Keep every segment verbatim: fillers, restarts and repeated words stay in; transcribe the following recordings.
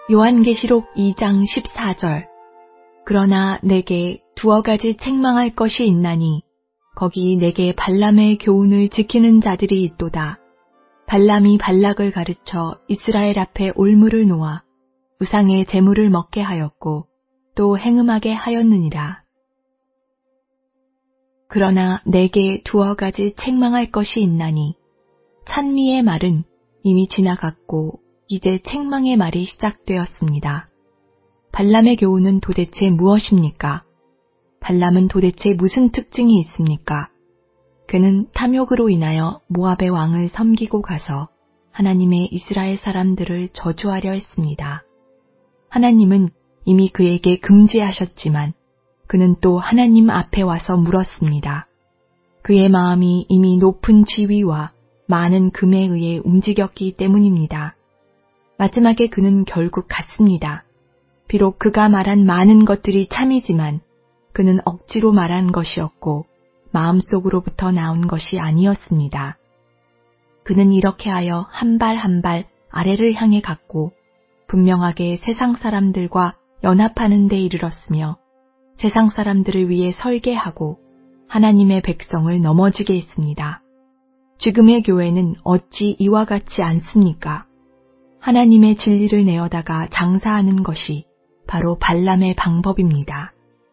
요한계시록 이 장 십사 절. 그러나 내게 두어 가지 책망할 것이 있나니 거기 내게 발람의 교훈을 지키는 자들이 있도다. 발람이 발락을 가르쳐 이스라엘 앞에 올무를 놓아 우상의 제물을 먹게 하였고 또 행음하게 하였느니라. 그러나 내게 두어 가지 책망할 것이 있나니 찬미의 말은 이미 지나갔고 이제 책망의 말이 시작되었습니다. 발람의 교훈은 도대체 무엇입니까? 발람은 도대체 무슨 특징이 있습니까? 그는 탐욕으로 인하여 모압의 왕을 섬기고 가서 하나님의 이스라엘 사람들을 저주하려 했습니다. 하나님은 이미 그에게 금지하셨지만 그는 또 하나님 앞에 와서 물었습니다. 그의 마음이 이미 높은 지위와 많은 금에 의해 움직였기 때문입니다. 마지막에 그는 결국 갔습니다. 비록 그가 말한 많은 것들이 참이지만 그는 억지로 말한 것이었고 마음속으로부터 나온 것이 아니었습니다. 그는 이렇게 하여 한 발 한 발 아래를 향해 갔고 분명하게 세상 사람들과 연합하는 데 이르렀으며 세상 사람들을 위해 설계하고 하나님의 백성을 넘어지게 했습니다. 지금의 교회는 어찌 이와 같지 않습니까? 하나님의 진리를 내어다가 장사하는 것이 바로 발람의 방법입니다.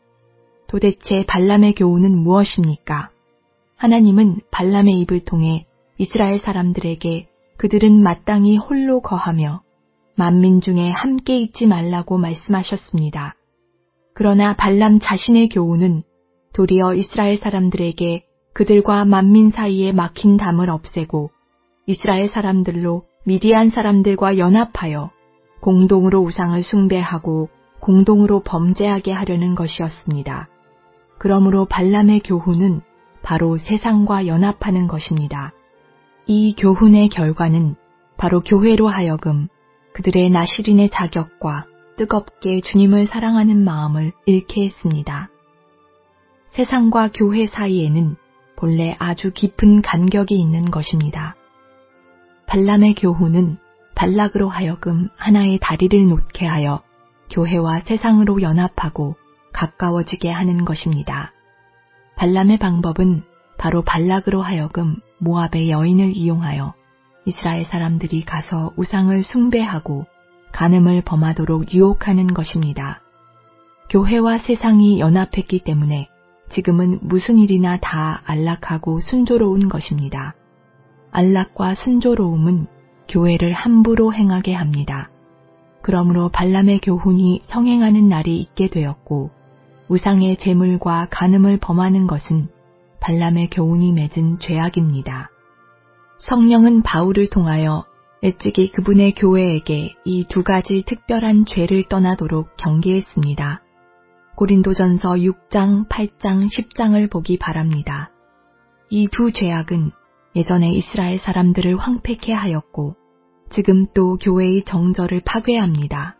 도대체 발람의 교훈은 무엇입니까? 하나님은 발람의 입을 통해 이스라엘 사람들에게 그들은 마땅히 홀로 거하며 만민 중에 함께 있지 말라고 말씀하셨습니다. 그러나 발람 자신의 교훈은 도리어 이스라엘 사람들에게 그들과 만민 사이에 막힌 담을 없애고 이스라엘 사람들로 미디안 사람들과 연합하여 공동으로 우상을 숭배하고 공동으로 범죄하게 하려는 것이었습니다. 그러므로 발람의 교훈은 바로 세상과 연합하는 것입니다. 이 교훈의 결과는 바로 교회로 하여금 그들의 나시린의 자격과 뜨겁게 주님을 사랑하는 마음을 잃게 했습니다. 세상과 교회 사이에는 본래 아주 깊은 간격이 있는 것입니다. 발람의 교훈은 발락으로 하여금 하나의 다리를 놓게 하여 교회와 세상으로 연합하고 가까워지게 하는 것입니다. 발람의 방법은 바로 발락으로 하여금 모압의 여인을 이용하여 이스라엘 사람들이 가서 우상을 숭배하고 간음을 범하도록 유혹하는 것입니다. 교회와 세상이 연합했기 때문에 지금은 무슨 일이나 다 안락하고 순조로운 것입니다. 안락과 순조로움은 교회를 함부로 행하게 합니다. 그러므로 발람의 교훈이 성행하는 날이 있게 되었고 우상의 제물과 간음을 범하는 것은 발람의 교훈이 맺은 죄악입니다. 성령은 바울을 통하여 일찍이 그분의 교회에게 이 두 가지 특별한 죄를 떠나도록 경계했습니다. 고린도전서 육 장, 팔 장, 십 장을 보기 바랍니다. 이 두 죄악은 예전에 이스라엘 사람들을 황폐케 하였고 지금 또 교회의 정절을 파괴합니다.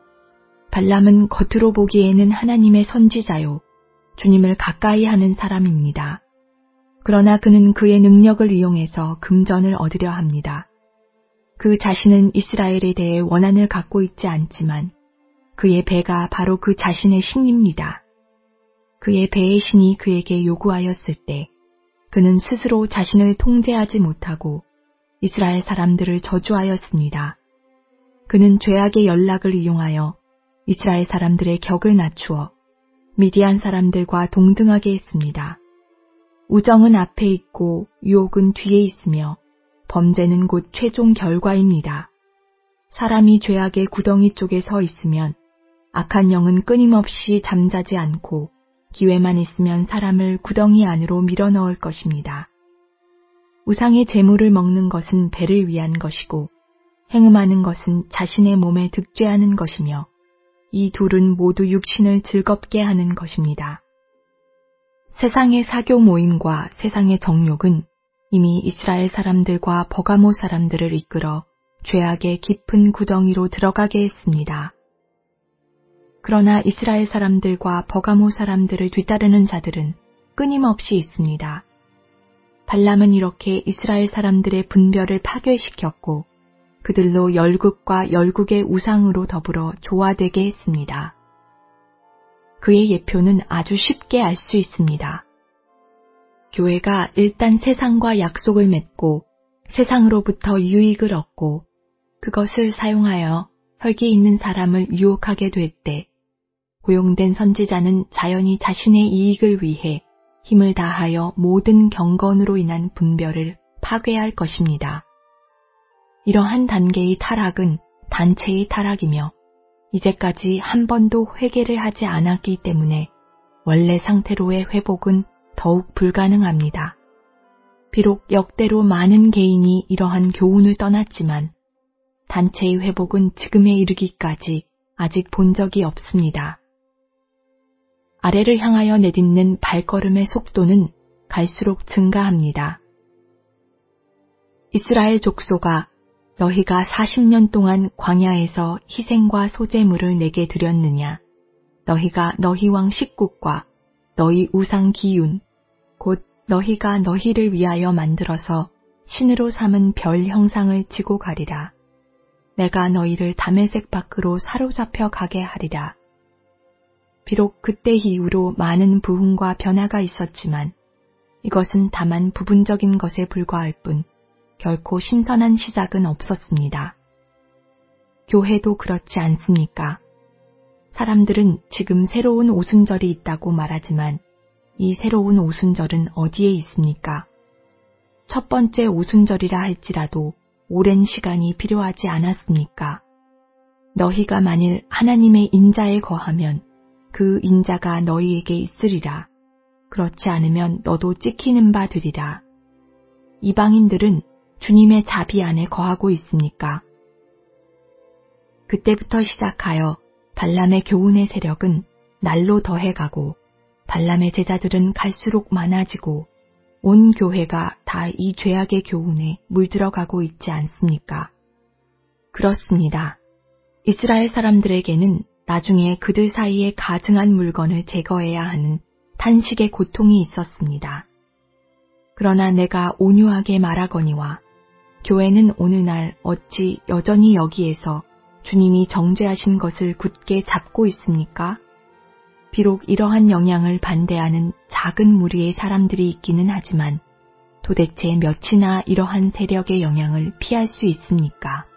발람은 겉으로 보기에는 하나님의 선지자요, 주님을 가까이 하는 사람입니다. 그러나 그는 그의 능력을 이용해서 금전을 얻으려 합니다. 그 자신은 이스라엘에 대해 원한을 갖고 있지 않지만 그의 배가 바로 그 자신의 신입니다. 그의 배의 신이 그에게 요구하였을 때 그는 스스로 자신을 통제하지 못하고 이스라엘 사람들을 저주하였습니다. 그는 죄악의 연락을 이용하여 이스라엘 사람들의 격을 낮추어 미디안 사람들과 동등하게 했습니다. 우정은 앞에 있고 유혹은 뒤에 있으며 범죄는 곧 최종 결과입니다. 사람이 죄악의 구덩이 쪽에 서 있으면 악한 영은 끊임없이 잠자지 않고 기회만 있으면 사람을 구덩이 안으로 밀어넣을 것입니다. 우상의 재물을 먹는 것은 배를 위한 것이고 행음하는 것은 자신의 몸에 득죄하는 것이며 이 둘은 모두 육신을 즐겁게 하는 것입니다. 세상의 사교 모임과 세상의 정욕은 이미 이스라엘 사람들과 버가모 사람들을 이끌어 죄악의 깊은 구덩이로 들어가게 했습니다. 그러나 이스라엘 사람들과 버가모 사람들을 뒤따르는 자들은 끊임없이 있습니다. 발람은 이렇게 이스라엘 사람들의 분별을 파괴시켰고 그들로 열국과 열국의 우상으로 더불어 조화되게 했습니다. 그의 예표는 아주 쉽게 알 수 있습니다. 교회가 일단 세상과 약속을 맺고 세상으로부터 유익을 얻고 그것을 사용하여 혈기 있는 사람을 유혹하게 될 때 고용된 선지자는 자연히 자신의 이익을 위해 힘을 다하여 모든 경건으로 인한 분별을 파괴할 것입니다. 이러한 단계의 타락은 단체의 타락이며 이제까지 한 번도 회개를 하지 않았기 때문에 원래 상태로의 회복은 더욱 불가능합니다. 비록 역대로 많은 개인이 이러한 교훈을 떠났지만 단체의 회복은 지금에 이르기까지 아직 본 적이 없습니다. 아래를 향하여 내딛는 발걸음의 속도는 갈수록 증가합니다. 이스라엘 족속아, 너희가 사십 년 동안 광야에서 희생과 소제물을 내게 드렸느냐? 너희가 너희 왕 식국과 너희 우상 기윤, 곧 너희가 너희를 위하여 만들어서 신으로 삼은 별 형상을 지고 가리라. 내가 너희를 다메섹 밖으로 사로잡혀 가게 하리라. 비록 그때 이후로 많은 부흥과 변화가 있었지만 이것은 다만 부분적인 것에 불과할 뿐 결코 신선한 시작은 없었습니다. 교회도 그렇지 않습니까? 사람들은 지금 새로운 오순절이 있다고 말하지만 이 새로운 오순절은 어디에 있습니까? 첫 번째 오순절이라 할지라도 오랜 시간이 필요하지 않았습니까? 너희가 만일 하나님의 인자에 거하면 그 인자가 너희에게 있으리라. 그렇지 않으면 너도 찍히는 바 되리라. 이방인들은 주님의 자비 안에 거하고 있습니까? 그때부터 시작하여 발람의 교훈의 세력은 날로 더해가고 발람의 제자들은 갈수록 많아지고 온 교회가 다 이 죄악의 교훈에 물들어가고 있지 않습니까? 그렇습니다. 이스라엘 사람들에게는 나중에 그들 사이에 가증한 물건을 제거해야 하는 탄식의 고통이 있었습니다. 그러나 내가 온유하게 말하거니와 교회는 오늘날 어찌 여전히 여기에서 주님이 정죄하신 것을 굳게 잡고 있습니까? 비록 이러한 영향을 반대하는 작은 무리의 사람들이 있기는 하지만 도대체 몇이나 이러한 세력의 영향을 피할 수 있습니까?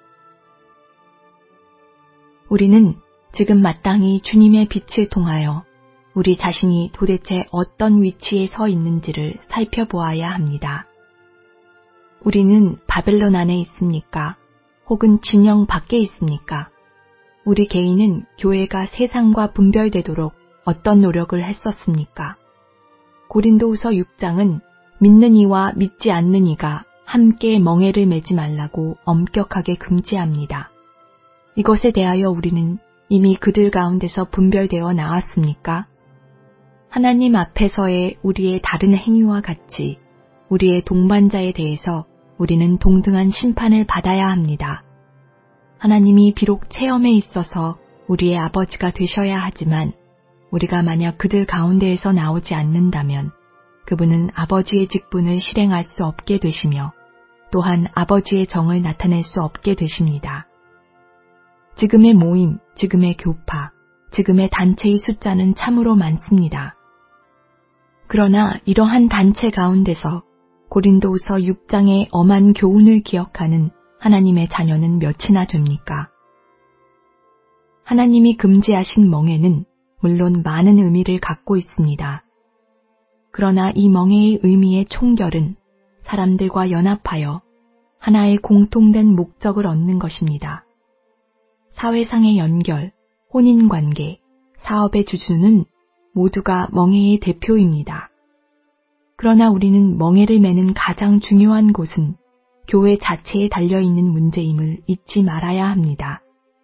우리는 지금 마땅히 주님의 빛을 통하여 우리 자신이 도대체 어떤 위치에 서 있는지를 살펴보아야 합니다. 우리는 바벨론 안에 있습니까? 혹은 진영 밖에 있습니까? 우리 개인은 교회가 세상과 분별되도록 어떤 노력을 했었습니까? 고린도후서 육 장은 믿는 이와 믿지 않는 이가 함께 멍에를 매지 말라고 엄격하게 금지합니다. 이것에 대하여 우리는 이미 그들 가운데서 분별되어 나왔습니까? 하나님 앞에서의 우리의 다른 행위와 같이 우리의 동반자에 대해서 우리는 동등한 심판을 받아야 합니다. 하나님이 비록 체험에 있어서 우리의 아버지가 되셔야 하지만 우리가 만약 그들 가운데에서 나오지 않는다면 그분은 아버지의 직분을 실행할 수 없게 되시며 또한 아버지의 정을 나타낼 수 없게 되십니다. 지금의 모임, 지금의 교파, 지금의 단체의 숫자는 참으로 많습니다. 그러나 이러한 단체 가운데서 고린도후서 육 장의 엄한 교훈을 기억하는 하나님의 자녀는 몇이나 됩니까? 하나님이 금지하신 멍에는 물론 많은 의미를 갖고 있습니다. 그러나 이 멍에의 의미의 총결은 사람들과 연합하여 하나의 공통된 목적을 얻는 것입니다. 사회상의 연결, 혼인관계, 사업의 주주는 모두가 멍에의 대표입니다. 그러나 우리는 멍에를 매는 가장 중요한 곳은 교회 자체에 달려있는 문제임을 잊지 말아야 합니다.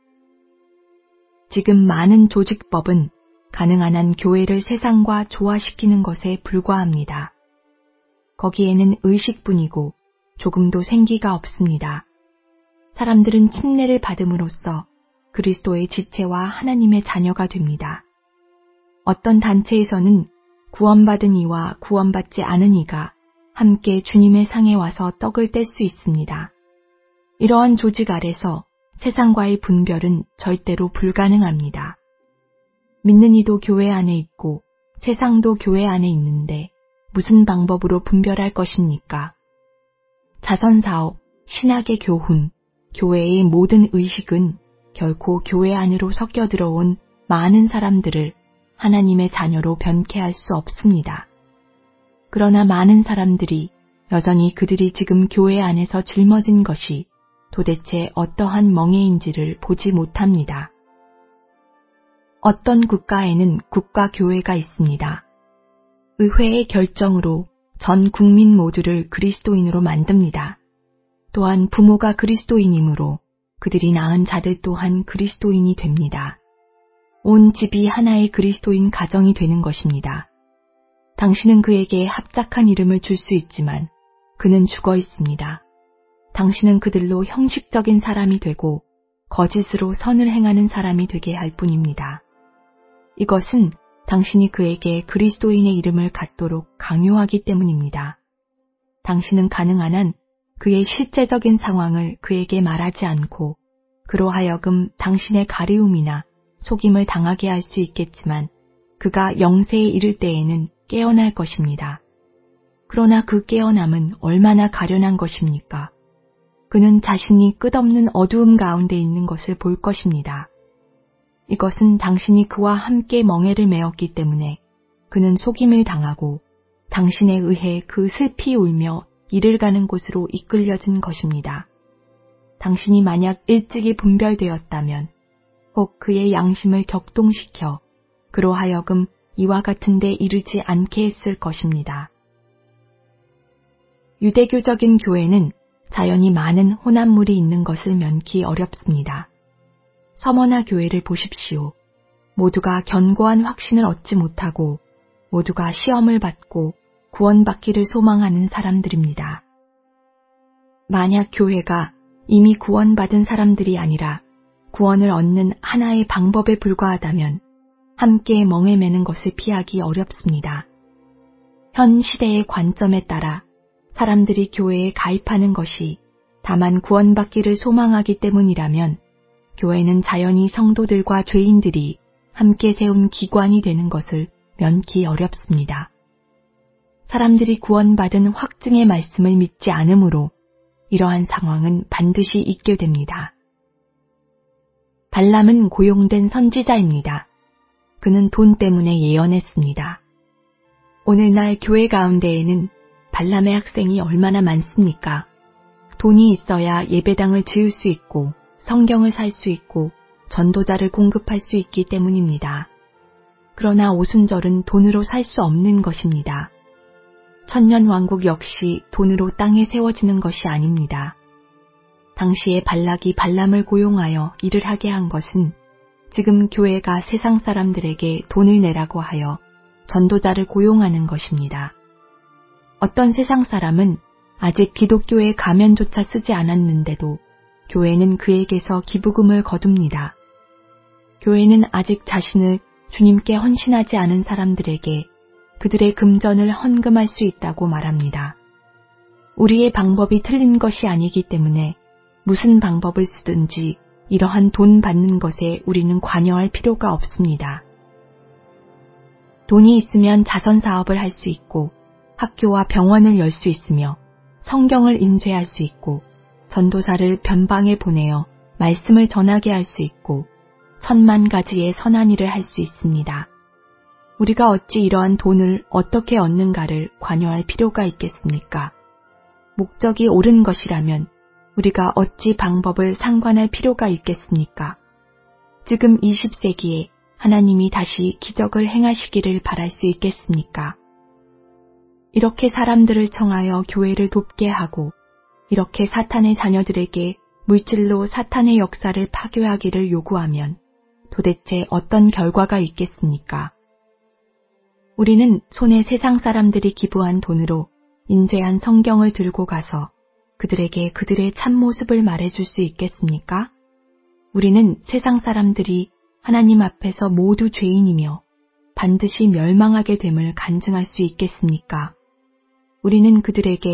지금 많은 조직법은 가능한 한 교회를 세상과 조화시키는 것에 불과합니다. 거기에는 의식뿐이고 조금도 생기가 없습니다. 사람들은 침례를 받음으로써 그리스도의 지체와 하나님의 자녀가 됩니다. 어떤 단체에서는 구원받은 이와 구원받지 않은 이가 함께 주님의 상에 와서 떡을 뗄 수 있습니다. 이러한 조직 아래서 세상과의 분별은 절대로 불가능합니다. 믿는 이도 교회 안에 있고 세상도 교회 안에 있는데 무슨 방법으로 분별할 것입니까? 자선사업, 신학의 교훈, 교회의 모든 의식은 결코 교회 안으로 섞여 들어온 많은 사람들을 하나님의 자녀로 변케 할 수 없습니다. 그러나 많은 사람들이 여전히 그들이 지금 교회 안에서 짊어진 것이 도대체 어떠한 멍에인지를 보지 못합니다. 어떤 국가에는 국가교회가 있습니다. 의회의 결정으로 전 국민 모두를 그리스도인으로 만듭니다. 또한 부모가 그리스도인이므로 그들이 낳은 자들 또한 그리스도인이 됩니다. 온 집이 하나의 그리스도인 가정이 되는 것입니다. 당신은 그에게 합작한 이름을 줄 수 있지만 그는 죽어 있습니다. 당신은 그들로 형식적인 사람이 되고 거짓으로 선을 행하는 사람이 되게 할 뿐입니다. 이것은 당신이 그에게 그리스도인의 이름을 갖도록 강요하기 때문입니다. 당신은 가능한 한 그의 실제적인 상황을 그에게 말하지 않고 그로 하여금 당신의 가리움이나 속임을 당하게 할 수 있겠지만 그가 영세에 이를 때에는 깨어날 것입니다. 그러나 그 깨어남은 얼마나 가련한 것입니까? 그는 자신이 끝없는 어두움 가운데 있는 것을 볼 것입니다. 이것은 당신이 그와 함께 멍에를 메었기 때문에 그는 속임을 당하고 당신에 의해 그 슬피 울며 이를 가는 곳으로 이끌려진 것입니다. 당신이 만약 일찍이 분별되었다면 혹 그의 양심을 격동시켜 그로 하여금 이와 같은 데 이르지 않게 했을 것입니다. 유대교적인 교회는 자연히 많은 혼합물이 있는 것을 면키 어렵습니다. 서머나 교회를 보십시오. 모두가 견고한 확신을 얻지 못하고 모두가 시험을 받고 구원받기를 소망하는 사람들입니다. 만약 교회가 이미 구원받은 사람들이 아니라 구원을 얻는 하나의 방법에 불과하다면 함께 멍에 매는 것을 피하기 어렵습니다. 현 시대의 관점에 따라 사람들이 교회에 가입하는 것이 다만 구원받기를 소망하기 때문이라면 교회는 자연히 성도들과 죄인들이 함께 세운 기관이 되는 것을 면키 어렵습니다. 사람들이 구원받은 확증의 말씀을 믿지 않으므로 이러한 상황은 반드시 있게 됩니다. 발람은 고용된 선지자입니다. 그는 돈 때문에 예언했습니다. 오늘날 교회 가운데에는 발람의 학생이 얼마나 많습니까? 돈이 있어야 예배당을 지을 수 있고 성경을 살 수 있고 전도자를 공급할 수 있기 때문입니다. 그러나 오순절은 돈으로 살 수 없는 것입니다. 천년왕국 역시 돈으로 땅에 세워지는 것이 아닙니다. 당시에 발락이 발람을 고용하여 일을 하게 한 것은 지금 교회가 세상 사람들에게 돈을 내라고 하여 전도자를 고용하는 것입니다. 어떤 세상 사람은 아직 기독교의 가면조차 쓰지 않았는데도 교회는 그에게서 기부금을 거둡니다. 교회는 아직 자신을 주님께 헌신하지 않은 사람들에게 그들의 금전을 헌금할 수 있다고 말합니다. 우리의 방법이 틀린 것이 아니기 때문에 무슨 방법을 쓰든지 이러한 돈 받는 것에 우리는 관여할 필요가 없습니다. 돈이 있으면 자선 사업을 할 수 있고 학교와 병원을 열 수 있으며 성경을 인쇄할 수 있고 전도사를 변방에 보내어 말씀을 전하게 할 수 있고 천만 가지의 선한 일을 할 수 있습니다. 우리가 어찌 이러한 돈을 어떻게 얻는가를 관여할 필요가 있겠습니까? 목적이 옳은 것이라면 우리가 어찌 방법을 상관할 필요가 있겠습니까? 지금 이십 세기에 하나님이 다시 기적을 행하시기를 바랄 수 있겠습니까? 이렇게 사람들을 청하여 교회를 돕게 하고 이렇게 사탄의 자녀들에게 물질로 사탄의 역사를 파괴하기를 요구하면 도대체 어떤 결과가 있겠습니까? 우리는 손에 세상 사람들이 기부한 돈으로 인쇄한 성경을 들고 가서 그들에게 그들의 참모습을 말해줄 수 있겠습니까? 우리는 세상 사람들이 하나님 앞에서 모두 죄인이며 반드시 멸망하게 됨을 간증할 수 있겠습니까? 우리는 그들에게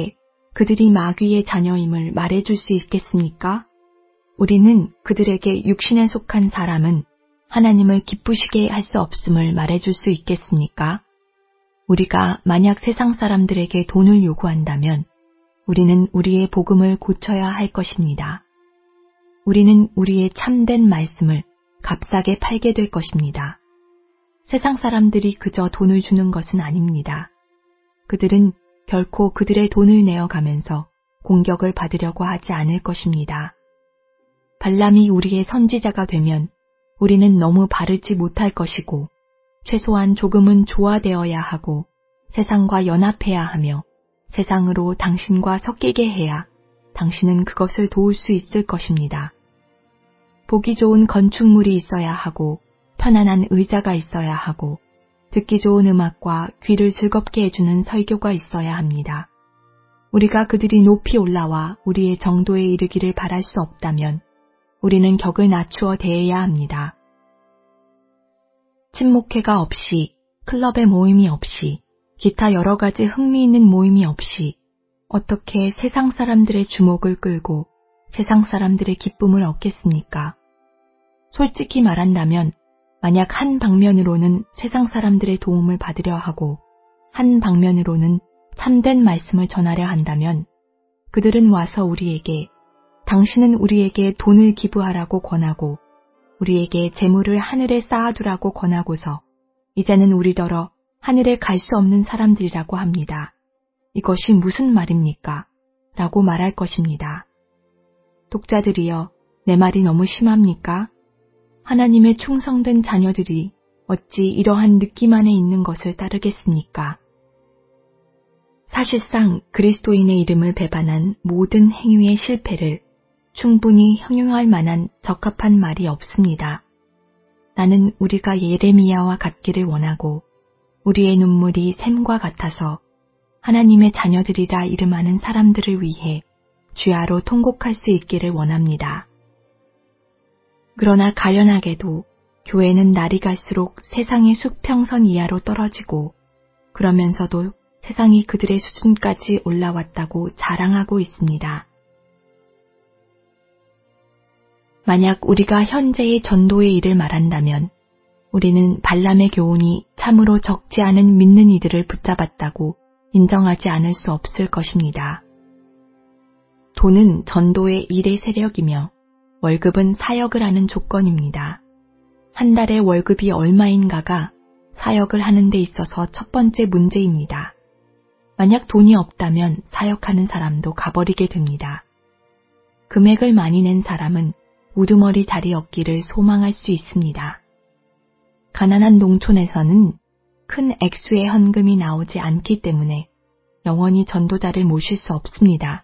그들이 마귀의 자녀임을 말해줄 수 있겠습니까? 우리는 그들에게 육신에 속한 사람은 하나님을 기쁘시게 할 수 없음을 말해줄 수 있겠습니까? 우리가 만약 세상 사람들에게 돈을 요구한다면 우리는 우리의 복음을 고쳐야 할 것입니다. 우리는 우리의 참된 말씀을 값싸게 팔게 될 것입니다. 세상 사람들이 그저 돈을 주는 것은 아닙니다. 그들은 결코 그들의 돈을 내어가면서 공격을 받으려고 하지 않을 것입니다. 발람이 우리의 선지자가 되면 우리는 너무 바르지 못할 것이고 최소한 조금은 조화되어야 하고 세상과 연합해야 하며 세상으로 당신과 섞이게 해야 당신은 그것을 도울 수 있을 것입니다. 보기 좋은 건축물이 있어야 하고 편안한 의자가 있어야 하고 듣기 좋은 음악과 귀를 즐겁게 해주는 설교가 있어야 합니다. 우리가 그들이 높이 올라와 우리의 정도에 이르기를 바랄 수 없다면 우리는 격을 낮추어 대해야 합니다. 친목회가 없이, 클럽의 모임이 없이, 기타 여러 가지 흥미있는 모임이 없이 어떻게 세상 사람들의 주목을 끌고 세상 사람들의 기쁨을 얻겠습니까? 솔직히 말한다면 만약 한 방면으로는 세상 사람들의 도움을 받으려 하고 한 방면으로는 참된 말씀을 전하려 한다면 그들은 와서 우리에게 당신은 우리에게 돈을 기부하라고 권하고 우리에게 재물을 하늘에 쌓아두라고 권하고서 이제는 우리더러 하늘에 갈 수 없는 사람들이라고 합니다. 이것이 무슨 말입니까? 라고 말할 것입니다. 독자들이여, 내 말이 너무 심합니까? 하나님의 충성된 자녀들이 어찌 이러한 느낌 안에 있는 것을 따르겠습니까? 사실상 그리스도인의 이름을 배반한 모든 행위의 실패를 충분히 형용할 만한 적합한 말이 없습니다. 나는 우리가 예레미야와 같기를 원하고 우리의 눈물이 샘과 같아서 하나님의 자녀들이라 이름하는 사람들을 위해 주야로 통곡할 수 있기를 원합니다. 그러나 가련하게도 교회는 날이 갈수록 세상의 수평선 이하로 떨어지고 그러면서도 세상이 그들의 수준까지 올라왔다고 자랑하고 있습니다. 만약 우리가 현재의 전도의 일을 말한다면 우리는 발람의 교훈이 참으로 적지 않은 믿는 이들을 붙잡았다고 인정하지 않을 수 없을 것입니다. 돈은 전도의 일의 세력이며 월급은 사역을 하는 조건입니다. 한 달에 월급이 얼마인가가 사역을 하는 데 있어서 첫 번째 문제입니다. 만약 돈이 없다면 사역하는 사람도 가버리게 됩니다. 금액을 많이 낸 사람은 우두머리 자리 얻기를 소망할 수 있습니다. 가난한 농촌에서는 큰 액수의 헌금이 나오지 않기 때문에 영원히 전도자를 모실 수 없습니다.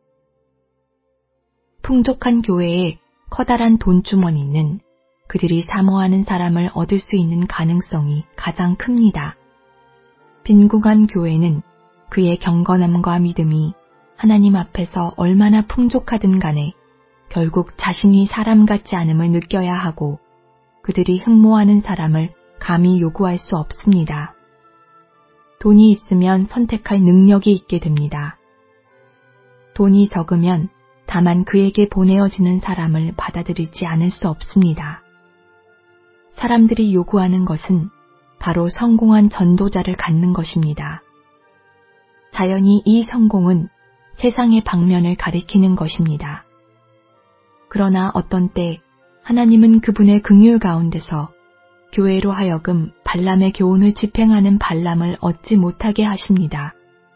풍족한 교회에 커다란 돈주머니는 그들이 사모하는 사람을 얻을 수 있는 가능성이 가장 큽니다. 빈궁한 교회는 그의 경건함과 믿음이 하나님 앞에서 얼마나 풍족하든 간에 결국 자신이 사람 같지 않음을 느껴야 하고 그들이 흠모하는 사람을 감히 요구할 수 없습니다. 돈이 있으면 선택할 능력이 있게 됩니다. 돈이 적으면 다만 그에게 보내어지는 사람을 받아들이지 않을 수 없습니다. 사람들이 요구하는 것은 바로 성공한 전도자를 갖는 것입니다. 자연히 이 성공은 세상의 방면을 가리키는 것입니다. 그러나 어떤 때 하나님은 그분의 긍휼 가운데서 교회로 하여금 발람의 교훈을 집행하는 발람을 얻지 못하게 하십니다.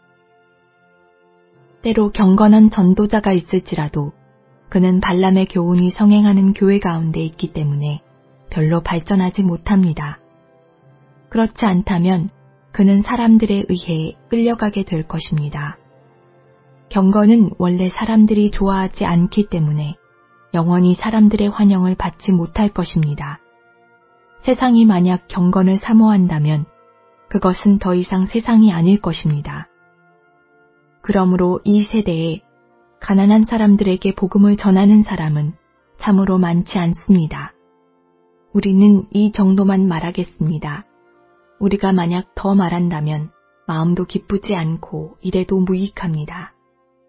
때로 경건한 전도자가 있을지라도 그는 발람의 교훈이 성행하는 교회 가운데 있기 때문에 별로 발전하지 못합니다. 그렇지 않다면 그는 사람들에 의해 끌려가게 될 것입니다. 경건은 원래 사람들이 좋아하지 않기 때문에 영원히 사람들의 환영을 받지 못할 것입니다. 세상이 만약 경건을 사모한다면 그것은 더 이상 세상이 아닐 것입니다. 그러므로 이 세대에 가난한 사람들에게 복음을 전하는 사람은 참으로 많지 않습니다. 우리는 이 정도만 말하겠습니다. 우리가 만약 더 말한다면 마음도 기쁘지 않고 이래도 무익합니다.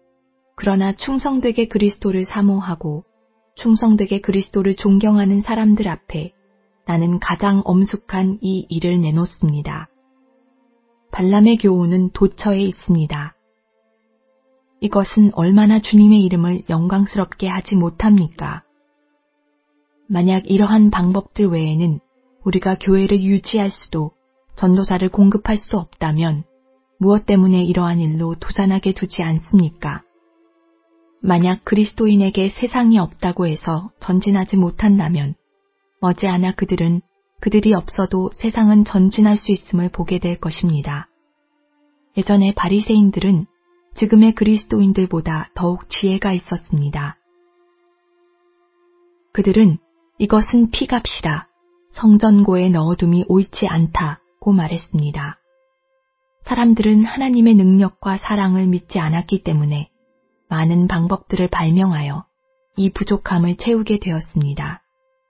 그러나 충성되게 그리스도를 사모하고 충성되게 그리스도를 존경하는 사람들 앞에 나는 가장 엄숙한 이 일을 내놓습니다. 발람의 교훈은 도처에 있습니다. 이것은 얼마나 주님의 이름을 영광스럽게 하지 못합니까? 만약 이러한 방법들 외에는 우리가 교회를 유지할 수도 전도사를 공급할 수 없다면 무엇 때문에 이러한 일로 도산하게 두지 않습니까? 만약 그리스도인에게 세상이 없다고 해서 전진하지 못한다면 머지않아 그들은 그들이 없어도 세상은 전진할 수 있음을 보게 될 것입니다. 예전에 바리새인들은 지금의 그리스도인들보다 더욱 지혜가 있었습니다. 그들은 이것은 피값이라 성전고에 넣어둠이 옳지 않다고 말했습니다. 사람들은 하나님의 능력과 사랑을 믿지 않았기 때문에 많은 방법들을 발명하여 이 부족함을 채우게 되었습니다.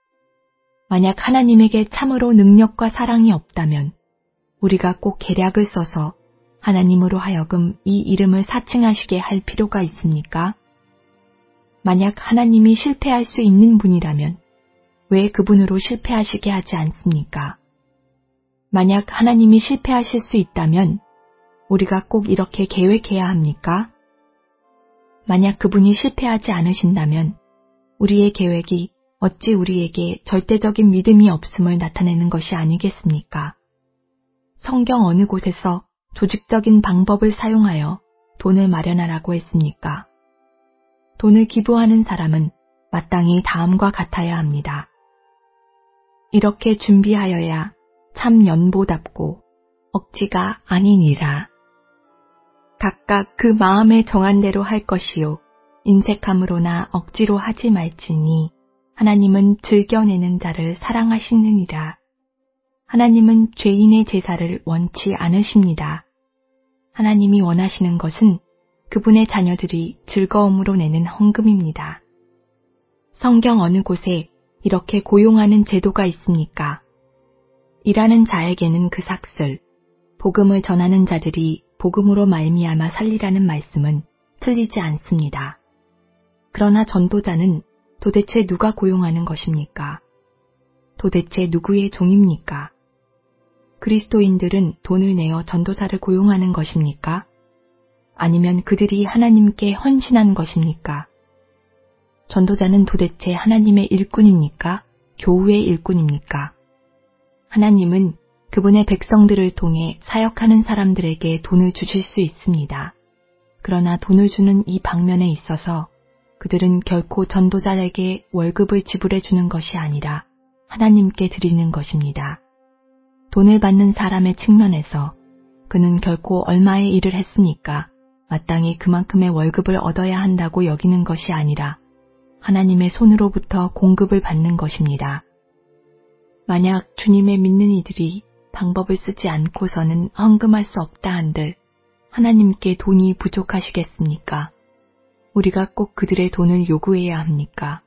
만약 하나님에게 참으로 능력과 사랑이 없다면 우리가 꼭 계략을 써서 하나님으로 하여금 이 이름을 사칭하시게 할 필요가 있습니까? 만약 하나님이 실패할 수 있는 분이라면 왜 그분으로 실패하시게 하지 않습니까? 만약 하나님이 실패하실 수 있다면 우리가 꼭 이렇게 계획해야 합니까? 만약 그분이 실패하지 않으신다면 우리의 계획이 어찌 우리에게 절대적인 믿음이 없음을 나타내는 것이 아니겠습니까? 성경 어느 곳에서 조직적인 방법을 사용하여 돈을 마련하라고 했습니까? 돈을 기부하는 사람은 마땅히 다음과 같아야 합니다. 이렇게 준비하여야 참 연보답고 억지가 아니니라. 각각 그 마음에 정한 대로 할 것이요 인색함으로나 억지로 하지 말지니 하나님은 즐겨내는 자를 사랑하시느니라. 하나님은 죄인의 제사를 원치 않으십니다. 하나님이 원하시는 것은 그분의 자녀들이 즐거움으로 내는 헌금입니다. 성경 어느 곳에 이렇게 고용하는 제도가 있습니까? 일하는 자에게는 그 삭슬, 복음을 전하는 자들이 복음으로 말미암아 살리라는 말씀은 틀리지 않습니다. 그러나 전도자는 도대체 누가 고용하는 것입니까? 도대체 누구의 종입니까? 그리스도인들은 돈을 내어 전도사를 고용하는 것입니까? 아니면 그들이 하나님께 헌신한 것입니까? 전도자는 도대체 하나님의 일꾼입니까? 교우의 일꾼입니까? 하나님은 그분의 백성들을 통해 사역하는 사람들에게 돈을 주실 수 있습니다. 그러나 돈을 주는 이 방면에 있어서 그들은 결코 전도자에게 월급을 지불해 주는 것이 아니라 하나님께 드리는 것입니다. 돈을 받는 사람의 측면에서 그는 결코 얼마의 일을 했으니까 마땅히 그만큼의 월급을 얻어야 한다고 여기는 것이 아니라 하나님의 손으로부터 공급을 받는 것입니다. 만약 주님의 믿는 이들이 방법을 쓰지 않고서는 헌금할 수 없다 한들 하나님께 돈이 부족하시겠습니까? 우리가 꼭 그들의 돈을 요구해야 합니까?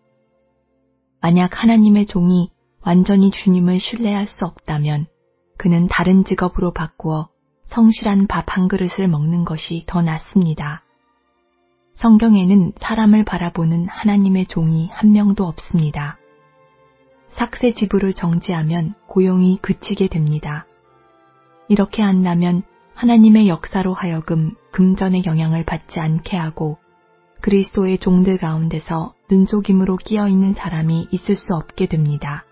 만약 하나님의 종이 완전히 주님을 신뢰할 수 없다면 그는 다른 직업으로 바꾸어 성실한 밥 한 그릇을 먹는 것이 더 낫습니다. 성경에는 사람을 바라보는 하나님의 종이 한 명도 없습니다. 삭세 지불을 정지하면 고용이 그치게 됩니다. 이렇게 한다면 하나님의 역사로 하여금 금전의 영향을 받지 않게 하고 그리스도의 종들 가운데서 눈속임으로 끼어있는 사람이 있을 수 없게 됩니다.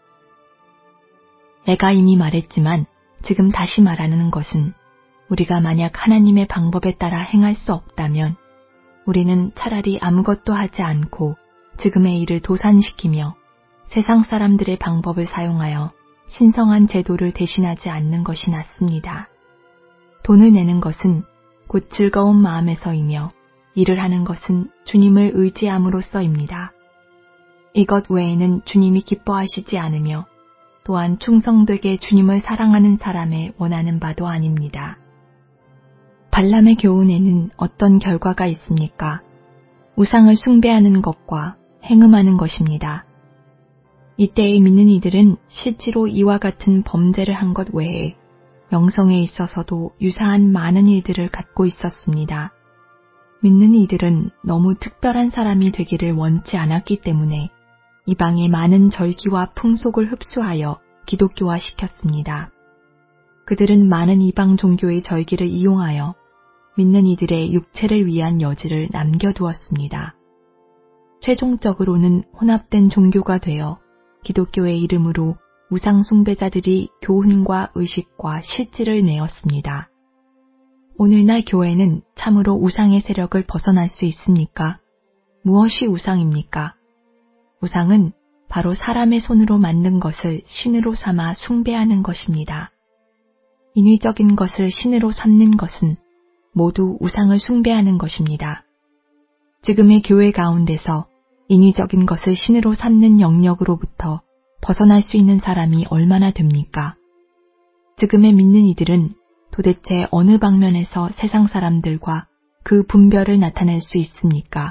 내가 이미 말했지만 지금 다시 말하는 것은 우리가 만약 하나님의 방법에 따라 행할 수 없다면 우리는 차라리 아무것도 하지 않고 지금의 일을 도산시키며 세상 사람들의 방법을 사용하여 신성한 제도를 대신하지 않는 것이 낫습니다. 돈을 내는 것은 곧 즐거운 마음에서이며 일을 하는 것은 주님을 의지함으로써입니다. 이것 외에는 주님이 기뻐하시지 않으며 또한 충성되게 주님을 사랑하는 사람의 원하는 바도 아닙니다. 발람의 교훈에는 어떤 결과가 있습니까? 우상을 숭배하는 것과 행음하는 것입니다. 이때의 믿는 이들은 실제로 이와 같은 범죄를 한 것 외에 영성에 있어서도 유사한 많은 일들을 갖고 있었습니다. 믿는 이들은 너무 특별한 사람이 되기를 원치 않았기 때문에 이방의 많은 절기와 풍속을 흡수하여 기독교화시켰습니다. 그들은 많은 이방 종교의 절기를 이용하여 믿는 이들의 육체를 위한 여지를 남겨두었습니다. 최종적으로는 혼합된 종교가 되어 기독교의 이름으로 우상 숭배자들이 교훈과 의식과 실질을 내었습니다. 오늘날 교회는 참으로 우상의 세력을 벗어날 수 있습니까? 무엇이 우상입니까? 우상은 바로 사람의 손으로 만든 것을 신으로 삼아 숭배하는 것입니다. 인위적인 것을 신으로 삼는 것은 모두 우상을 숭배하는 것입니다. 지금의 교회 가운데서 인위적인 것을 신으로 삼는 영역으로부터 벗어날 수 있는 사람이 얼마나 됩니까? 지금의 믿는 이들은 도대체 어느 방면에서 세상 사람들과 그 분별을 나타낼 수 있습니까?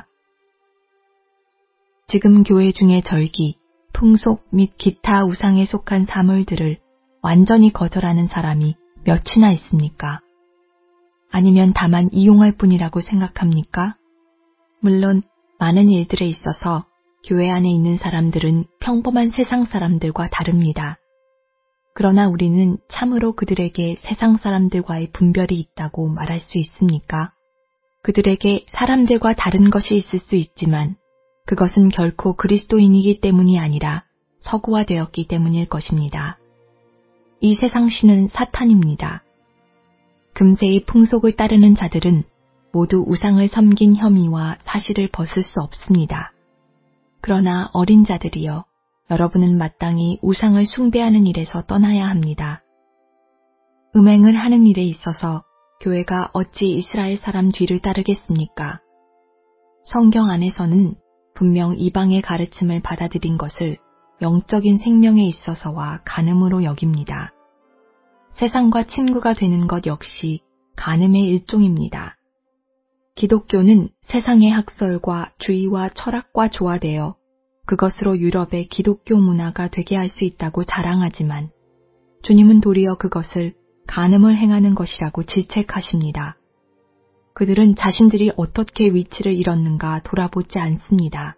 지금 교회 중의 절기, 풍속 및 기타 우상에 속한 사물들을 완전히 거절하는 사람이 몇이나 있습니까? 아니면 다만 이용할 뿐이라고 생각합니까? 물론 많은 일들에 있어서 교회 안에 있는 사람들은 평범한 세상 사람들과 다릅니다. 그러나 우리는 참으로 그들에게 세상 사람들과의 분별이 있다고 말할 수 있습니까? 그들에게 사람들과 다른 것이 있을 수 있지만 그것은 결코 그리스도인이기 때문이 아니라 서구화되었기 때문일 것입니다. 이 세상 신은 사탄입니다. 금세의 풍속을 따르는 자들은 모두 우상을 섬긴 혐의와 사실을 벗을 수 없습니다. 그러나 어린 자들이여, 여러분은 마땅히 우상을 숭배하는 일에서 떠나야 합니다. 음행을 하는 일에 있어서 교회가 어찌 이스라엘 사람 뒤를 따르겠습니까? 성경 안에서는 분명 이방의 가르침을 받아들인 것을 영적인 생명에 있어서와 간음으로 여깁니다. 세상과 친구가 되는 것 역시 간음의 일종입니다. 기독교는 세상의 학설과 주의와 철학과 조화되어 그것으로 유럽의 기독교 문화가 되게 할 수 있다고 자랑하지만 주님은 도리어 그것을 간음을 행하는 것이라고 질책하십니다. 그들은 자신들이 어떻게 위치를 잃었는가 돌아보지 않습니다.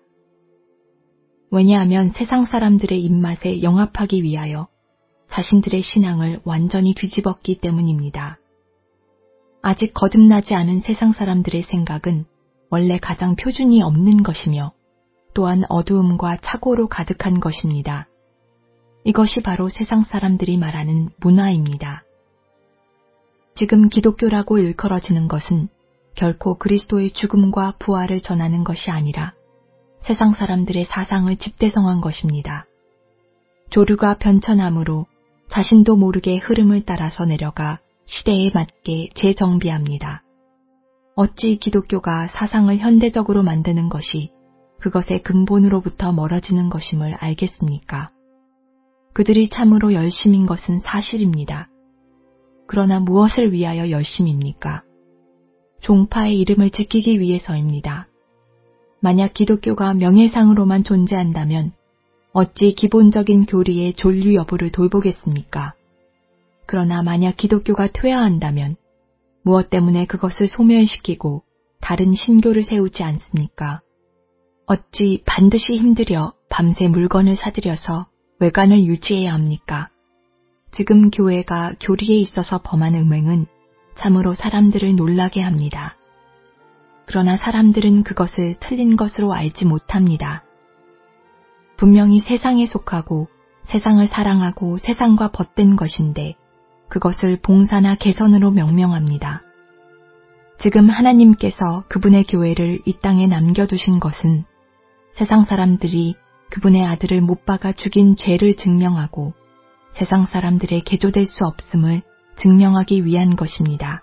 왜냐하면 세상 사람들의 입맛에 영합하기 위하여 자신들의 신앙을 완전히 뒤집었기 때문입니다. 아직 거듭나지 않은 세상 사람들의 생각은 원래 가장 표준이 없는 것이며 또한 어두움과 착오로 가득한 것입니다. 이것이 바로 세상 사람들이 말하는 문화입니다. 지금 기독교라고 일컬어지는 것은 결코 그리스도의 죽음과 부활을 전하는 것이 아니라 세상 사람들의 사상을 집대성한 것입니다. 조류가 변천함으로 자신도 모르게 흐름을 따라서 내려가 시대에 맞게 재정비합니다. 어찌 기독교가 사상을 현대적으로 만드는 것이 그것의 근본으로부터 멀어지는 것임을 알겠습니까? 그들이 참으로 열심인 것은 사실입니다. 그러나 무엇을 위하여 열심입니까? 종파의 이름을 지키기 위해서입니다. 만약 기독교가 명예상으로만 존재한다면 어찌 기본적인 교리의 존류 여부를 돌보겠습니까? 그러나 만약 기독교가 퇴화한다면 무엇 때문에 그것을 소멸시키고 다른 신교를 세우지 않습니까? 어찌 반드시 힘들여 밤새 물건을 사들여서 외관을 유지해야 합니까? 지금 교회가 교리에 있어서 범한 음행은 참으로 사람들을 놀라게 합니다. 그러나 사람들은 그것을 틀린 것으로 알지 못합니다. 분명히 세상에 속하고 세상을 사랑하고 세상과 벗된 것인데 그것을 봉사나 개선으로 명명합니다. 지금 하나님께서 그분의 교회를 이 땅에 남겨두신 것은 세상 사람들이 그분의 아들을 못 박아 죽인 죄를 증명하고 세상 사람들의 개조될 수 없음을 증명하기 위한 것입니다.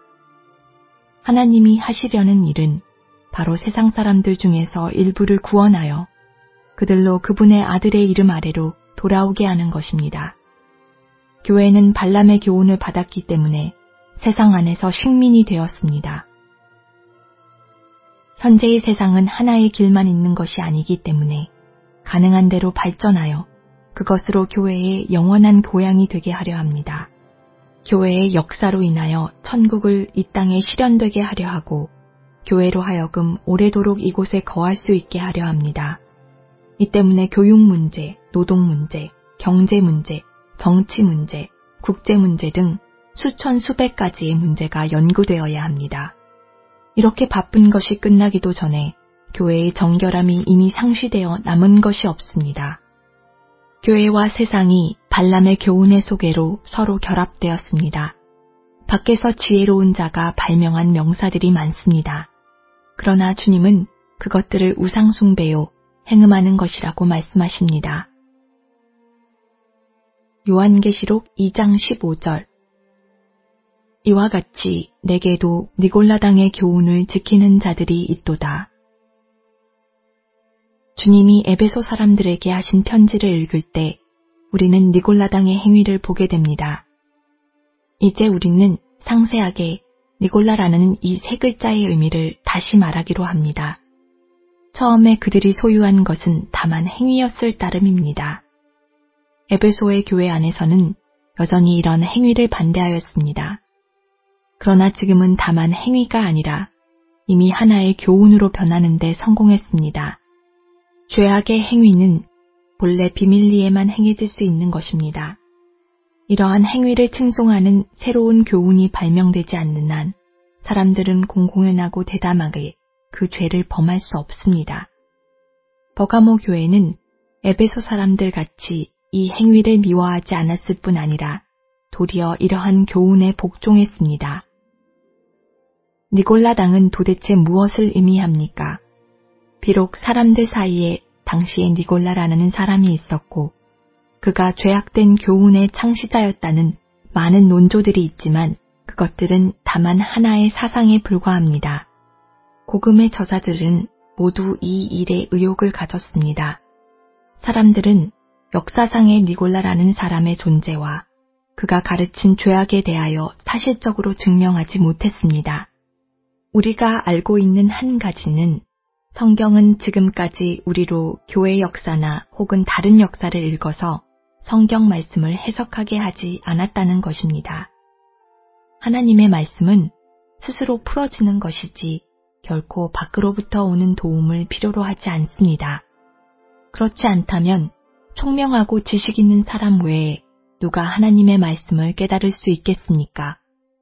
하나님이 하시려는 일은 바로 세상 사람들 중에서 일부를 구원하여 그들로 그분의 아들의 이름 아래로 돌아오게 하는 것입니다. 교회는 발람의 교훈을 받았기 때문에 세상 안에서 식민이 되었습니다. 현재의 세상은 하나의 길만 있는 것이 아니기 때문에 가능한 대로 발전하여 그것으로 교회의 영원한 교양이 되게 하려 합니다. 교회의 역사로 인하여 천국을 이 땅에 실현되게 하려 하고 교회로 하여금 오래도록 이곳에 거할 수 있게 하려 합니다. 이 때문에 교육 문제, 노동 문제, 경제 문제, 정치 문제, 국제 문제 등 수천 수백 가지의 문제가 연구되어야 합니다. 이렇게 바쁜 것이 끝나기도 전에 교회의 정결함이 이미 상실되어 남은 것이 없습니다. 교회와 세상이 발람의 교훈의 소개로 서로 결합되었습니다. 밖에서 지혜로운 자가 발명한 명사들이 많습니다. 그러나 주님은 그것들을 우상숭배요, 행음하는 것이라고 말씀하십니다. 요한계시록 이 장 십오 절. 이와 같이 내게도 니골라당의 교훈을 지키는 자들이 있도다. 주님이 에베소 사람들에게 하신 편지를 읽을 때 우리는 니골라당의 행위를 보게 됩니다. 이제 우리는 상세하게 니골라라는 이 세 글자의 의미를 다시 말하기로 합니다. 처음에 그들이 소유한 것은 다만 행위였을 따름입니다. 에베소의 교회 안에서는 여전히 이런 행위를 반대하였습니다. 그러나 지금은 다만 행위가 아니라 이미 하나의 교훈으로 변하는 데 성공했습니다. 죄악의 행위는 본래 비밀리에만 행해질 수 있는 것입니다. 이러한 행위를 칭송하는 새로운 교훈이 발명되지 않는 한 사람들은 공공연하고 대담하게 그 죄를 범할 수 없습니다. 버가모 교회는 에베소 사람들 같이 이 행위를 미워하지 않았을 뿐 아니라 도리어 이러한 교훈에 복종했습니다. 니골라당은 도대체 무엇을 의미합니까? 비록 사람들 사이에 당시에 니골라라는 사람이 있었고 그가 죄악된 교훈의 창시자였다는 많은 논조들이 있지만 그것들은 다만 하나의 사상에 불과합니다. 고금의 저자들은 모두 이 일에 의혹을 가졌습니다. 사람들은 역사상의 니골라라는 사람의 존재와 그가 가르친 죄악에 대하여 사실적으로 증명하지 못했습니다. 우리가 알고 있는 한 가지는 성경은 지금까지 우리로 교회 역사나 혹은 다른 역사를 읽어서 성경 말씀을 해석하게 하지 않았다는 것입니다. 하나님의 말씀은 스스로 풀어지는 것이지 결코 밖으로부터 오는 도움을 필요로 하지 않습니다. 그렇지 않다면 총명하고 지식 있는 사람 외에 누가 하나님의 말씀을 깨달을 수 있겠습니까?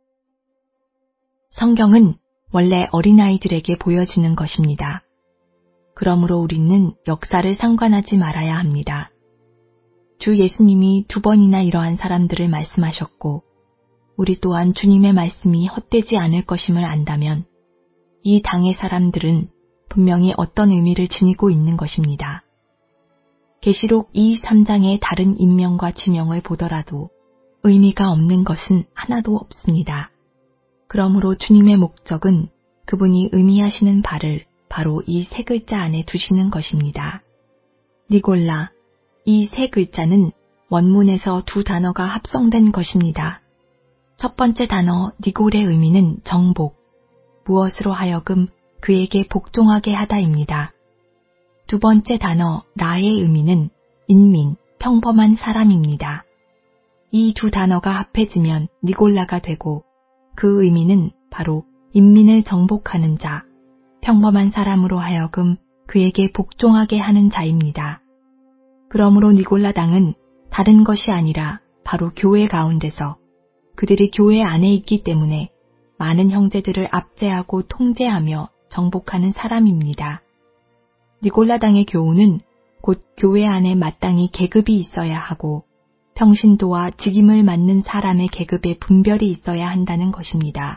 성경은 원래 어린아이들에게 보여지는 것입니다. 그러므로 우리는 역사를 상관하지 말아야 합니다. 주 예수님이 두 번이나 이러한 사람들을 말씀하셨고 우리 또한 주님의 말씀이 헛되지 않을 것임을 안다면 이 당의 사람들은 분명히 어떤 의미를 지니고 있는 것입니다. 계시록 이십삼 장의 다른 인명과 지명을 보더라도 의미가 없는 것은 하나도 없습니다. 그러므로 주님의 목적은 그분이 의미하시는 바를 바로 이 세 글자 안에 두시는 것입니다. 니골라, 이 세 글자는 원문에서 두 단어가 합성된 것입니다. 첫 번째 단어 니골의 의미는 정복, 무엇으로 하여금 그에게 복종하게 하다입니다. 두 번째 단어 라의 의미는 인민, 평범한 사람입니다. 이 두 단어가 합해지면 니골라가 되고 그 의미는 바로 인민을 정복하는 자, 평범한 사람으로 하여금 그에게 복종하게 하는 자입니다. 그러므로 니골라당은 다른 것이 아니라 바로 교회 가운데서 그들이 교회 안에 있기 때문에 많은 형제들을 압제하고 통제하며 정복하는 사람입니다. 니골라당의 교훈은 곧 교회 안에 마땅히 계급이 있어야 하고 평신도와 직임을 맡는 사람의 계급에 분별이 있어야 한다는 것입니다.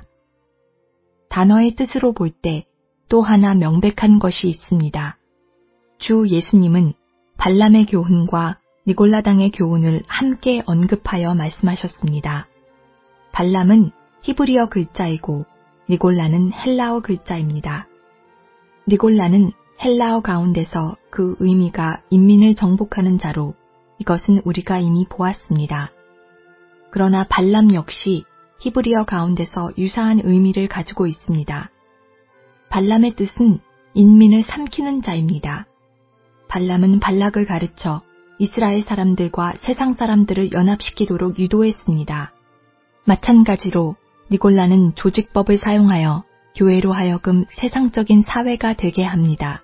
단어의 뜻으로 볼 때 또 하나 명백한 것이 있습니다. 주 예수님은 발람의 교훈과 니골라당의 교훈을 함께 언급하여 말씀하셨습니다. 발람은 히브리어 글자이고 니골라는 헬라어 글자입니다. 니골라는 헬라어 가운데서 그 의미가 인민을 정복하는 자로 이것은 우리가 이미 보았습니다. 그러나 발람 역시 히브리어 가운데서 유사한 의미를 가지고 있습니다. 발람의 뜻은 인민을 삼키는 자입니다. 발람은 발락을 가르쳐 이스라엘 사람들과 세상 사람들을 연합시키도록 유도했습니다. 마찬가지로 니골라는 조직법을 사용하여 교회로 하여금 세상적인 사회가 되게 합니다.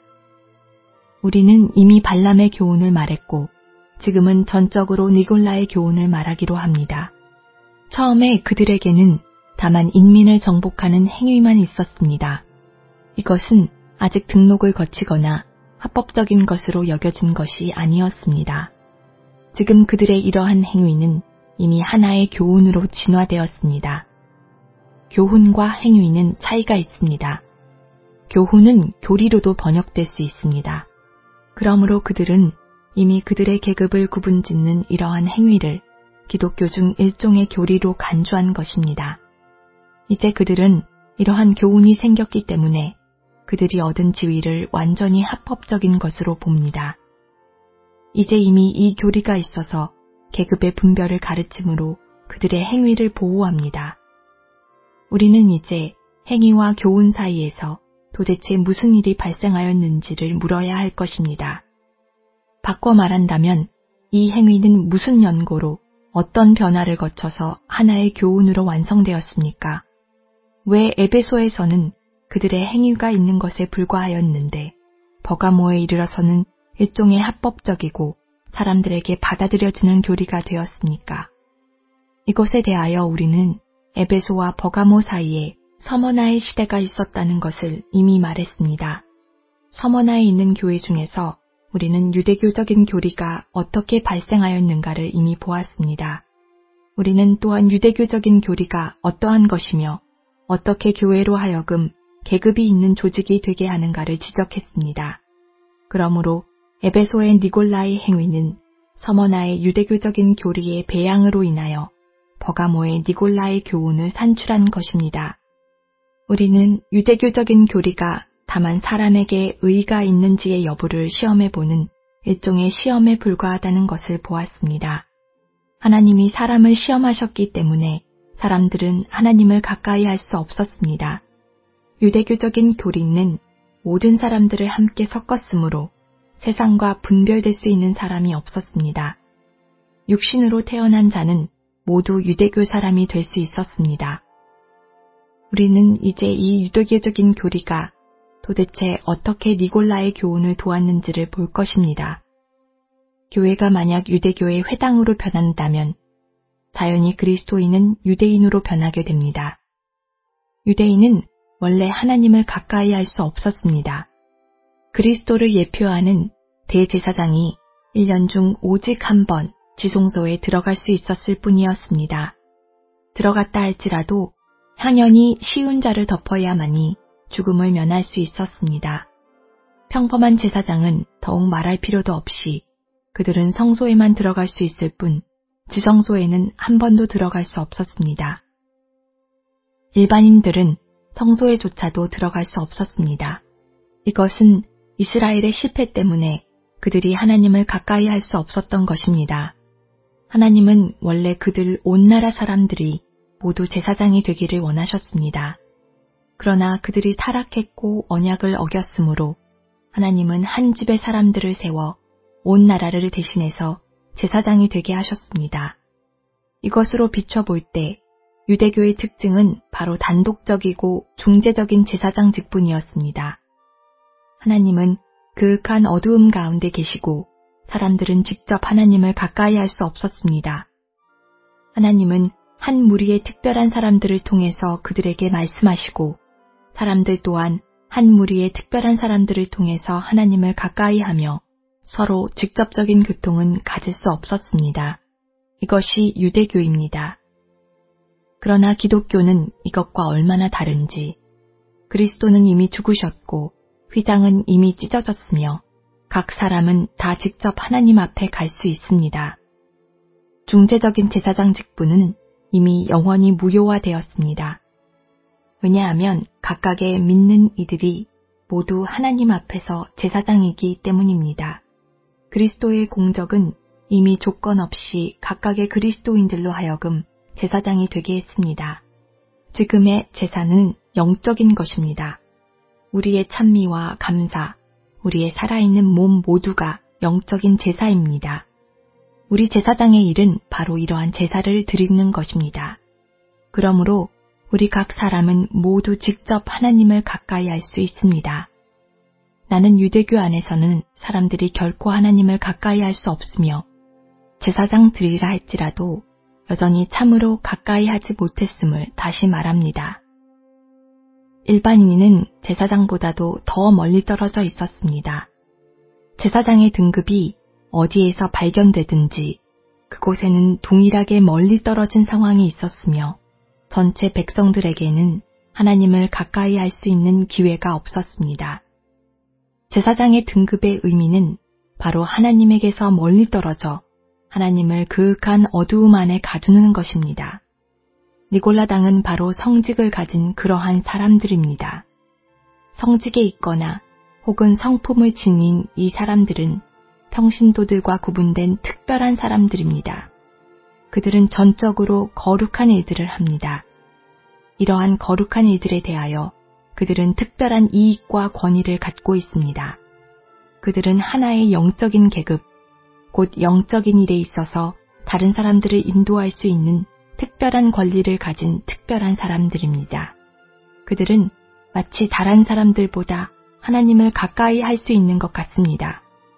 우리는 이미 발람의 교훈을 말했고 지금은 전적으로 니골라의 교훈을 말하기로 합니다. 처음에 그들에게는 다만 인민을 정복하는 행위만 있었습니다. 이것은 아직 등록을 거치거나 합법적인 것으로 여겨진 것이 아니었습니다. 지금 그들의 이러한 행위는 이미 하나의 교훈으로 진화되었습니다. 교훈과 행위는 차이가 있습니다. 교훈은 교리로도 번역될 수 있습니다. 그러므로 그들은 이미 그들의 계급을 구분짓는 이러한 행위를 기독교 중 일종의 교리로 간주한 것입니다. 이제 그들은 이러한 교훈이 생겼기 때문에 그들이 얻은 지위를 완전히 합법적인 것으로 봅니다. 이제 이미 이 교리가 있어서 계급의 분별을 가르침으로 그들의 행위를 보호합니다. 우리는 이제 행위와 교훈 사이에서 도대체 무슨 일이 발생하였는지를 물어야 할 것입니다. 바꿔 말한다면 이 행위는 무슨 연고로 어떤 변화를 거쳐서 하나의 교훈으로 완성되었습니까? 왜 에베소에서는 그들의 행위가 있는 것에 불과하였는데 버가모에 이르러서는 일종의 합법적이고 사람들에게 받아들여지는 교리가 되었습니까? 이것에 대하여 우리는 에베소와 버가모 사이에 서머나의 시대가 있었다는 것을 이미 말했습니다. 서머나에 있는 교회 중에서 우리는 유대교적인 교리가 어떻게 발생하였는가를 이미 보았습니다. 우리는 또한 유대교적인 교리가 어떠한 것이며 어떻게 교회로 하여금 계급이 있는 조직이 되게 하는가를 지적했습니다. 그러므로 에베소의 니골라의 행위는 서머나의 유대교적인 교리의 배양으로 인하여 버가모의 니골라의 교훈을 산출한 것입니다. 우리는 유대교적인 교리가 다만 사람에게 의의가 있는지의 여부를 시험해보는 일종의 시험에 불과하다는 것을 보았습니다. 하나님이 사람을 시험하셨기 때문에 사람들은 하나님을 가까이 할 수 없었습니다. 유대교적인 교리는 모든 사람들을 함께 섞었으므로 세상과 분별될 수 있는 사람이 없었습니다. 육신으로 태어난 자는 모두 유대교 사람이 될 수 있었습니다. 우리는 이제 이 유대교적인 교리가 도대체 어떻게 니골라의 교훈을 도왔는지를 볼 것입니다. 교회가 만약 유대교의 회당으로 변한다면 자연히 그리스도인은 유대인으로 변하게 됩니다. 유대인은 원래 하나님을 가까이 할 수 없었습니다. 그리스도를 예표하는 대제사장이 일 년 중 오직 한 번 지성소에 들어갈 수 있었을 뿐이었습니다. 들어갔다 할지라도 향연히 쉬운 자를 덮어야만이 죽음을 면할 수 있었습니다. 평범한 제사장은 더욱 말할 필요도 없이 그들은 성소에만 들어갈 수 있을 뿐 지성소에는 한 번도 들어갈 수 없었습니다. 일반인들은 성소에조차도 들어갈 수 없었습니다. 이것은 이스라엘의 실패 때문에 그들이 하나님을 가까이 할 수 없었던 것입니다. 하나님은 원래 그들 온 나라 사람들이 모두 제사장이 되기를 원하셨습니다. 그러나 그들이 타락했고 언약을 어겼으므로 하나님은 한 집의 사람들을 세워 온 나라를 대신해서 제사장이 되게 하셨습니다. 이것으로 비춰볼 때 유대교의 특징은 바로 단독적이고 중재적인 제사장 직분이었습니다. 하나님은 그윽한 어두움 가운데 계시고 사람들은 직접 하나님을 가까이 할 수 없었습니다. 하나님은 한 무리의 특별한 사람들을 통해서 그들에게 말씀하시고 사람들 또한 한 무리의 특별한 사람들을 통해서 하나님을 가까이 하며 서로 직접적인 교통은 가질 수 없었습니다. 이것이 유대교입니다. 그러나 기독교는 이것과 얼마나 다른지 그리스도는 이미 죽으셨고 휘장은 이미 찢어졌으며 각 사람은 다 직접 하나님 앞에 갈 수 있습니다. 중재적인 제사장 직분은 이미 영원히 무효화되었습니다. 왜냐하면 각각의 믿는 이들이 모두 하나님 앞에서 제사장이기 때문입니다. 그리스도의 공적은 이미 조건 없이 각각의 그리스도인들로 하여금 제사장이 되게 했습니다. 지금의 제사는 영적인 것입니다. 우리의 찬미와 감사, 우리의 살아있는 몸 모두가 영적인 제사입니다. 우리 제사장의 일은 바로 이러한 제사를 드리는 것입니다. 그러므로 우리 각 사람은 모두 직접 하나님을 가까이 할 수 있습니다. 나는 유대교 안에서는 사람들이 결코 하나님을 가까이 할 수 없으며 제사장 드리라 할지라도 여전히 참으로 가까이 하지 못했음을 다시 말합니다. 일반인은 제사장보다도 더 멀리 떨어져 있었습니다. 제사장의 등급이 어디에서 발견되든지 그곳에는 동일하게 멀리 떨어진 상황이 있었으며 전체 백성들에게는 하나님을 가까이 할 수 있는 기회가 없었습니다. 제사장의 등급의 의미는 바로 하나님에게서 멀리 떨어져 하나님을 그윽한 어두움 안에 가두는 것입니다. 니골라당은 바로 성직을 가진 그러한 사람들입니다. 성직에 있거나 혹은 성품을 지닌 이 사람들은 평신도들과 구분된 특별한 사람들입니다. 그들은 전적으로 거룩한 일들을 합니다. 이러한 거룩한 일들에 대하여 그들은 특별한 이익과 권위를 갖고 있습니다. 그들은 하나의 영적인 계급, 곧 영적인 일에 있어서 다른 사람들을 인도할 수 있는 특별한 권리를 가진 특별한 사람들입니다. 그들은 마치 다른 사람들보다 하나님을 가까이 할 수 있는 것 같습니다.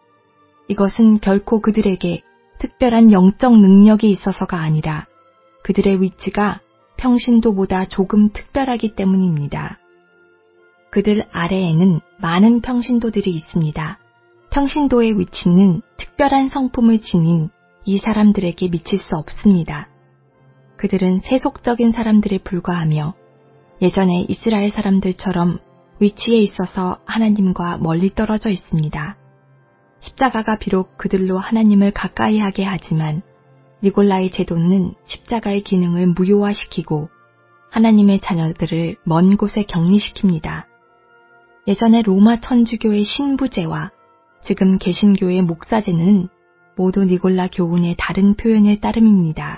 이것은 결코 그들에게 특별한 영적 능력이 있어서가 아니라 그들의 위치가 평신도보다 조금 특별하기 때문입니다. 그들 아래에는 많은 평신도들이 있습니다. 평신도의 위치는 특별한 성품을 지닌 이 사람들에게 미칠 수 없습니다. 그들은 세속적인 사람들에 불과하며 예전에 이스라엘 사람들처럼 위치에 있어서 하나님과 멀리 떨어져 있습니다. 십자가가 비록 그들로 하나님을 가까이 하게 하지만 니골라의 제도는 십자가의 기능을 무효화시키고 하나님의 자녀들을 먼 곳에 격리시킵니다. 예전에 로마 천주교의 신부제와 지금 개신교의 목사제는 모두 니골라 교훈의 다른 표현의 따름입니다.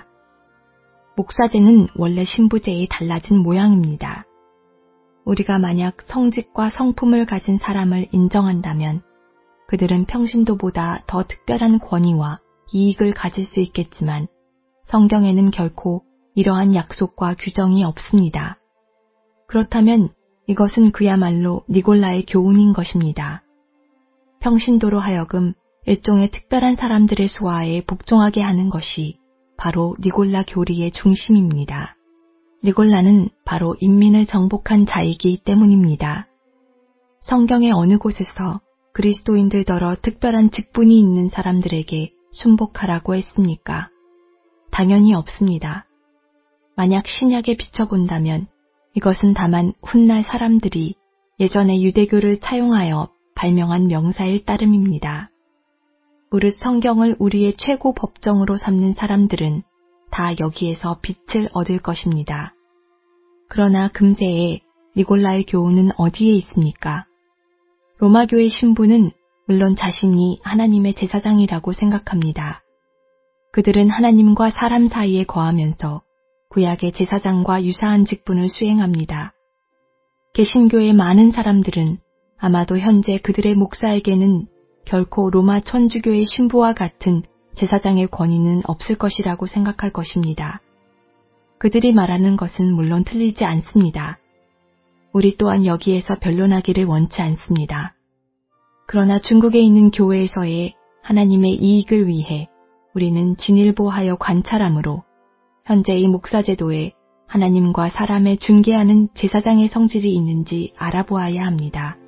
목사제는 원래 신부제의 달라진 모양입니다. 우리가 만약 성직과 성품을 가진 사람을 인정한다면 그들은 평신도보다 더 특별한 권위와 이익을 가질 수 있겠지만 성경에는 결코 이러한 약속과 규정이 없습니다. 그렇다면 이것은 그야말로 니골라의 교훈인 것입니다. 평신도로 하여금 일종의 특별한 사람들의 소화에 복종하게 하는 것이 바로 니골라 교리의 중심입니다. 니골라는 바로 인민을 정복한 자이기 때문입니다. 성경의 어느 곳에서 그리스도인들더러 특별한 직분이 있는 사람들에게 순복하라고 했습니까? 당연히 없습니다. 만약 신약에 비춰본다면 이것은 다만 훗날 사람들이 예전에 유대교를 차용하여 발명한 명사일 따름입니다. 무릇 성경을 우리의 최고 법정으로 삼는 사람들은 다 여기에서 빛을 얻을 것입니다. 그러나 금세에 니골라의 교훈은 어디에 있습니까? 로마교의 신부는 물론 자신이 하나님의 제사장이라고 생각합니다. 그들은 하나님과 사람 사이에 거하면서 구약의 제사장과 유사한 직분을 수행합니다. 개신교의 많은 사람들은 아마도 현재 그들의 목사에게는 결코 로마 천주교의 신부와 같은 제사장의 권위는 없을 것이라고 생각할 것입니다. 그들이 말하는 것은 물론 틀리지 않습니다. 우리 또한 여기에서 변론하기를 원치 않습니다. 그러나 중국에 있는 교회에서의 하나님의 이익을 위해 우리는 진일보하여 관찰함으로 현재의 목사제도에 하나님과 사람의 중개하는 제사장의 성질이 있는지 알아보아야 합니다.